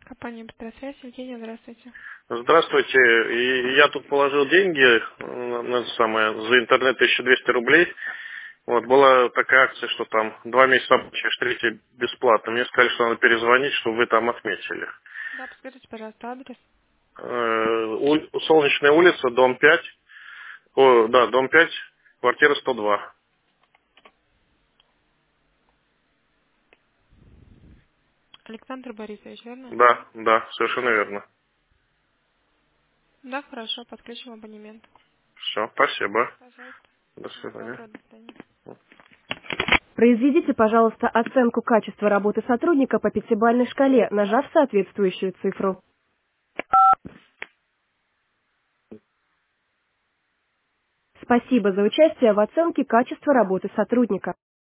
Компания «Быстросвязь». Евгения, здравствуйте. Здравствуйте. И я тут положил деньги на это самое, за интернет 1200 рублей. Вот, была такая акция, что там 2 месяца обучаешь, третий бесплатно. Мне сказали, что надо перезвонить, чтобы вы там отметили. Да, подскажите, пожалуйста, адрес. Солнечная улица, дом 5. Да, дом 5, квартира 102. Александр Борисович, верно? Да, да, совершенно верно. Да, хорошо, подключим абонемент. Все, спасибо. Пожалуйста. До Всего свидания. доброго, до свидания. Произведите, пожалуйста, оценку качества работы сотрудника по пятибалльной шкале, нажав соответствующую цифру. Спасибо за участие в оценке качества работы сотрудника.